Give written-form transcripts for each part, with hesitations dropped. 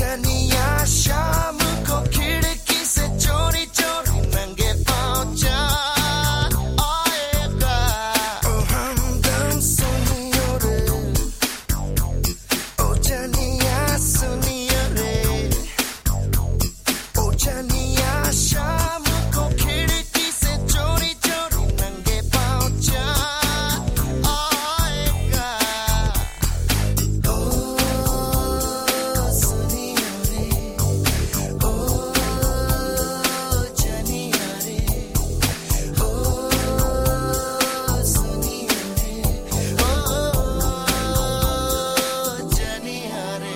चनिया शाम को खिड़की से चोरी चोरी नंगे पाँव चाल आएगा। ओ हमदम सुनियो रे, ओ चनिया सुनियो रे, ओ चनिया शाम को खिड़की से चोरी चोरी नंगे पाँव चाल आएगा। ओ सुनियो रे, ओ चनिया रे, ओ सुनियो रे, ओ चनिया रे।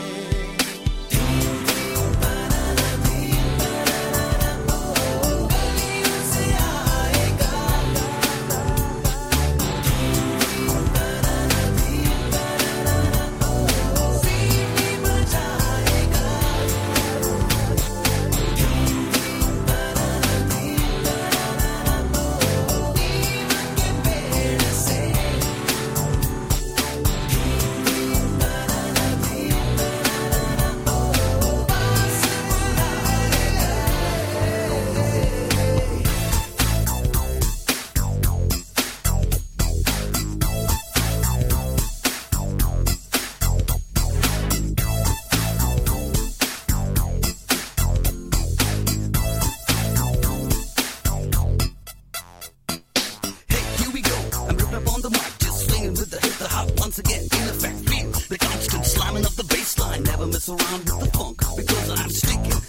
Hey, here we go. I'm ripping up on the mic, just swinging with the hip, the hop. Once again, in effect, feel the constant slamming of the bass line. Never mess around with the funk because I'm sticking